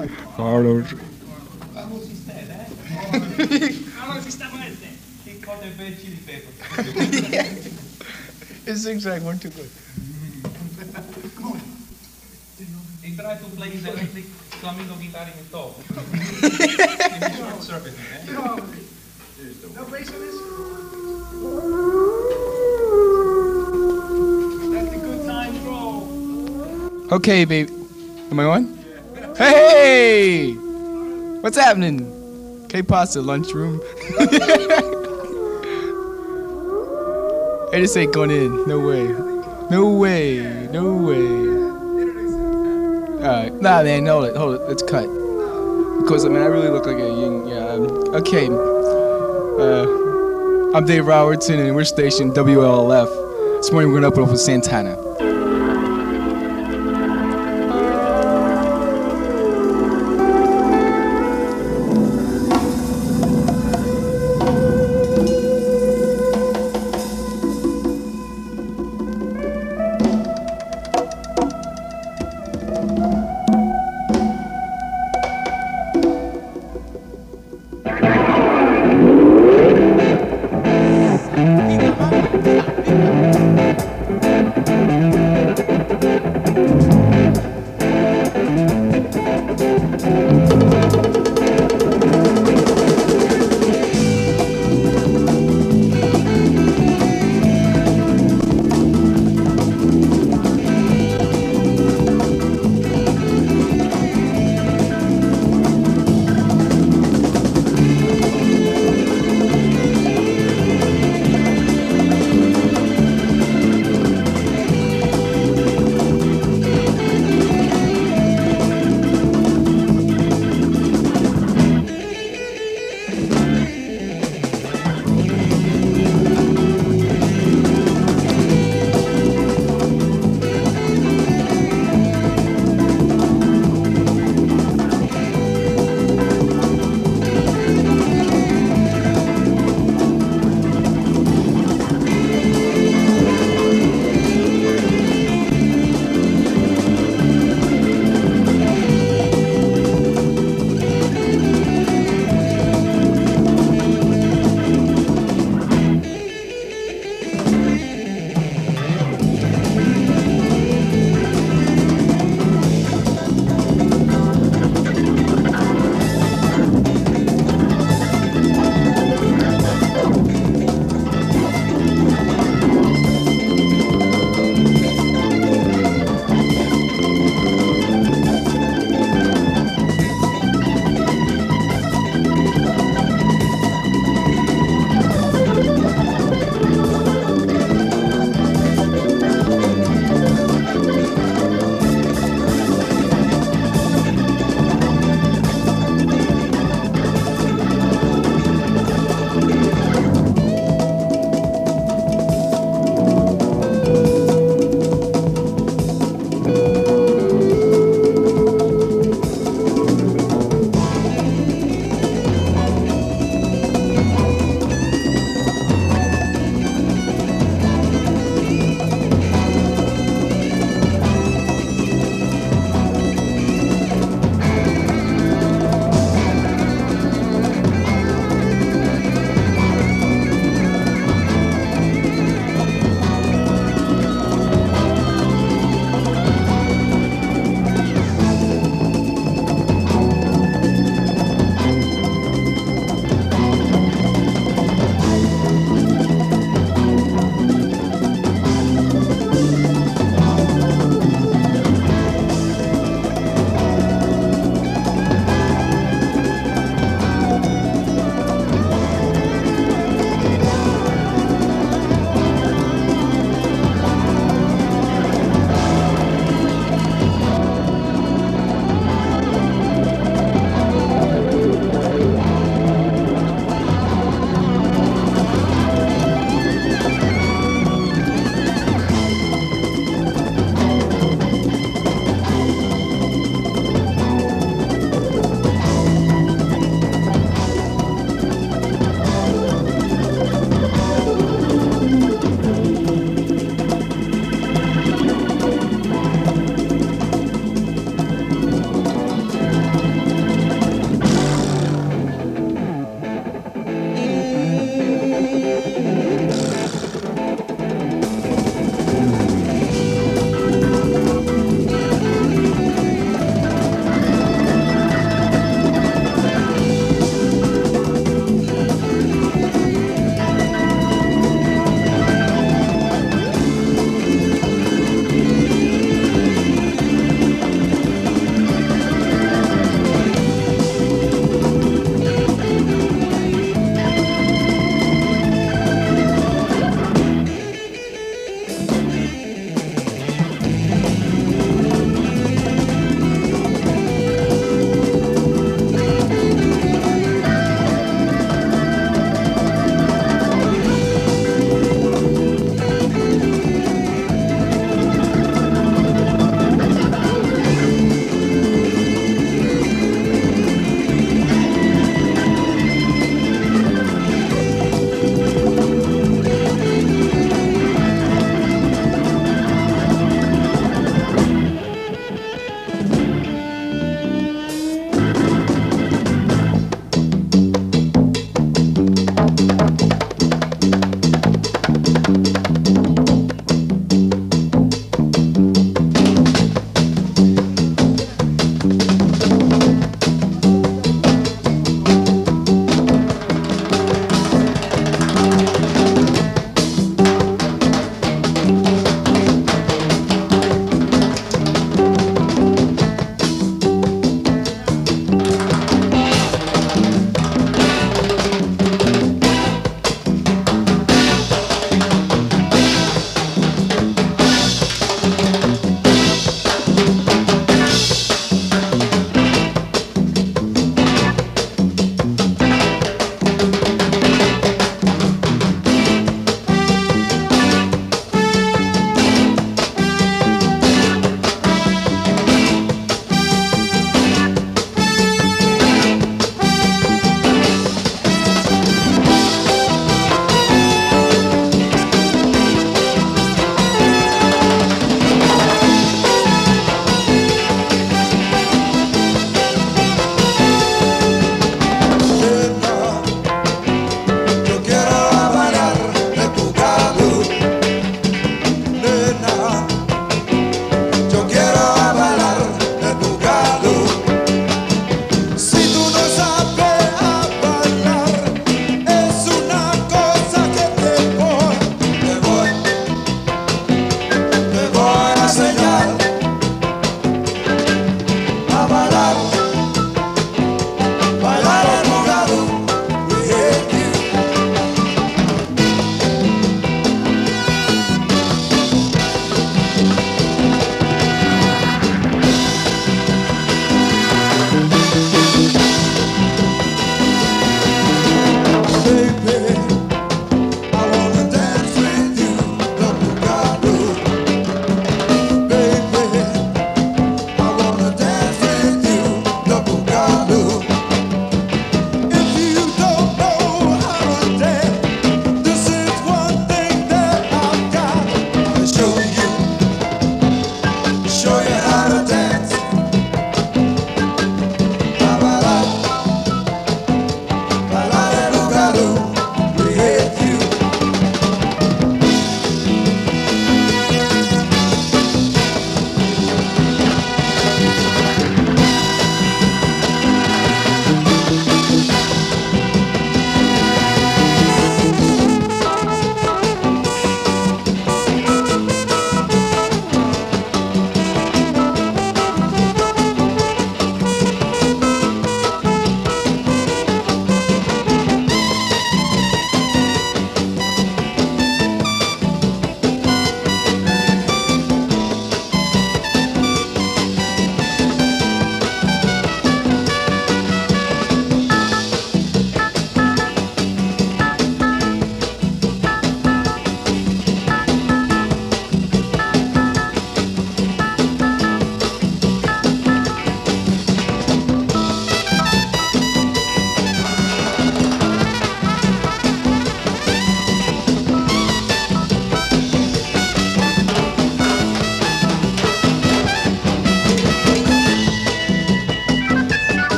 Carlos. Carlos instead, eh? Carlos instead. He called them red chili peppers. His zigzag weren't too good. He tried to play his electric flamingo guitar in his top. Short circuit, eh? No bass on this? Let the good times roll. Okay, babe. Am I on? Hey! What's happening? K-Pasta lunchroom. I just ain't going in. No way. No way. No way. Alright. Nah, man. Hold it. Let's cut. Because, I mean, I really look like a young... Yeah. Okay. I'm Dave Robertson, and we're stationed WLF. This morning, we're going to open up with Santana.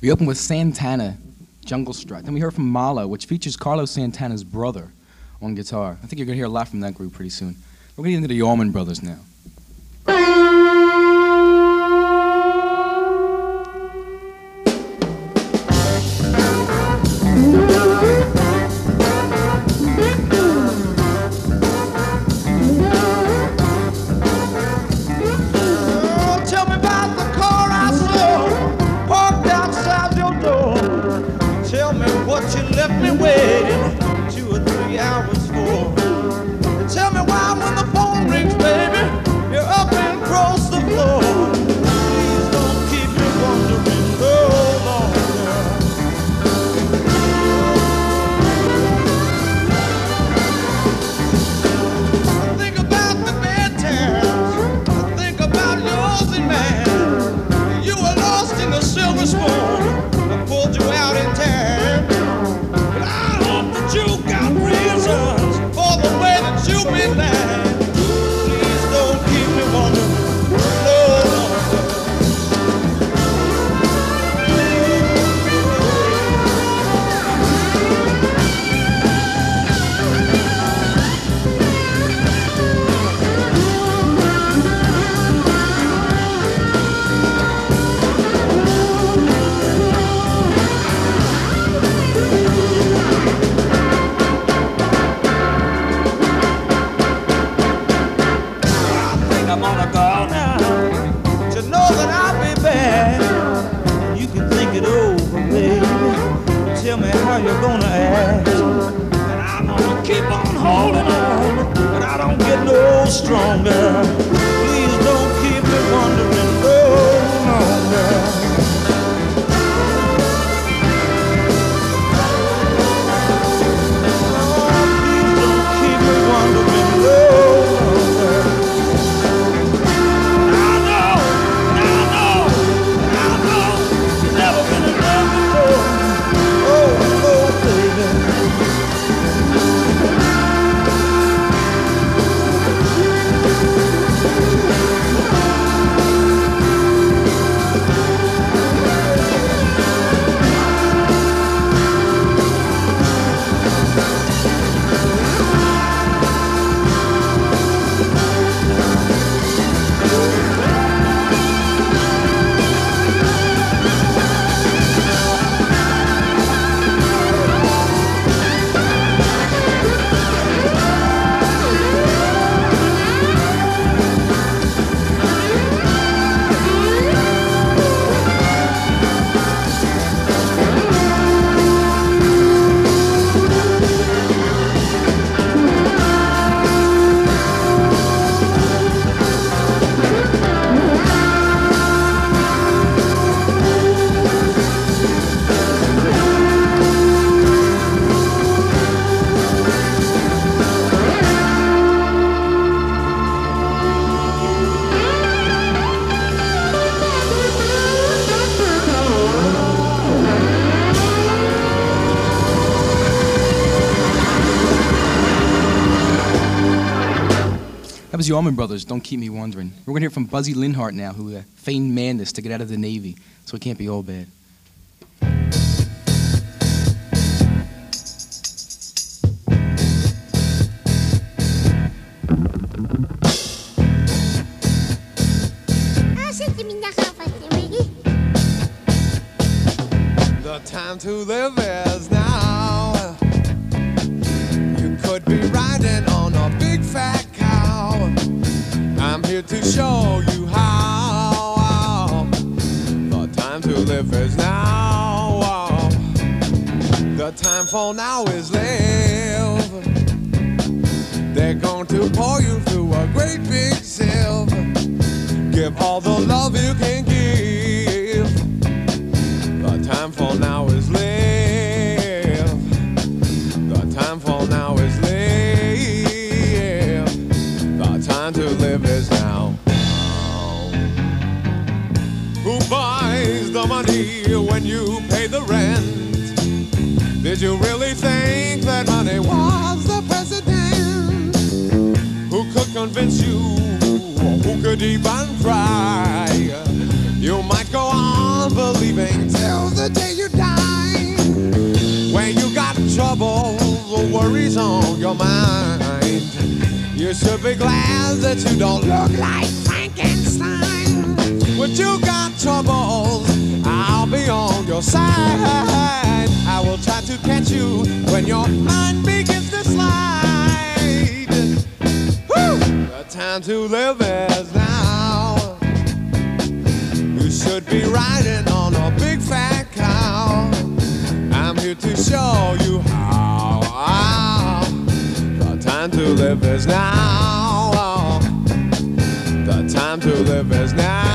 We opened with Santana, Jungle Strut. Then we heard from Malo, which features Carlos Santana's brother on guitar. I think you're going to hear a lot from that group pretty soon. We're getting into the Allman Brothers now. That was the Allman Brothers, Don't Keep Me Wondering. We're going to hear from Buzzy Linhart now, who feigned madness to get out of the Navy, so it can't be all bad. The time to live is now. You could be riding on a big fat cow. I'm here to show you how. The time to live is now. The time for now is live. They're going to pour you through a great big sieve. Give all the love you can give. The time for now is live. The time for now is live. The time to live is now. Who buys the money when you pay the rent? Did you really think that money was the president? Who could convince you? Who could even try? You might go on on believing till the day you die. When you got troubles or worries on your mind, you should be glad that you don't look like Frankenstein. When you got troubles, I'll be on your side. I will try to catch you when your mind begins to slide. Woo! The time to live is now. You should be riding on a big fat cow. I'm here to show you how. The time to live is now. The time to live is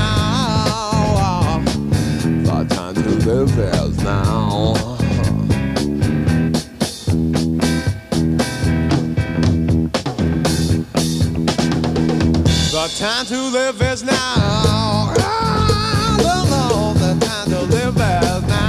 now. The time to live is now. The time to live is now. The time to live is now.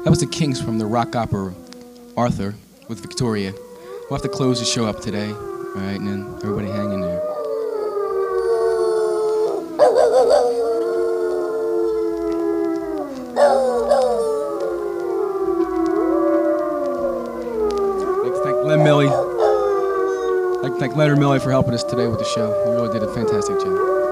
That was the Kinks from the rock opera Arthur with Victoria. We'll have to close the show up today, all right, and then everybody hang in there. I'd like to thank Len Milley. I'd like to thank Leonard Milley for helping us today with the show. He really did a fantastic job.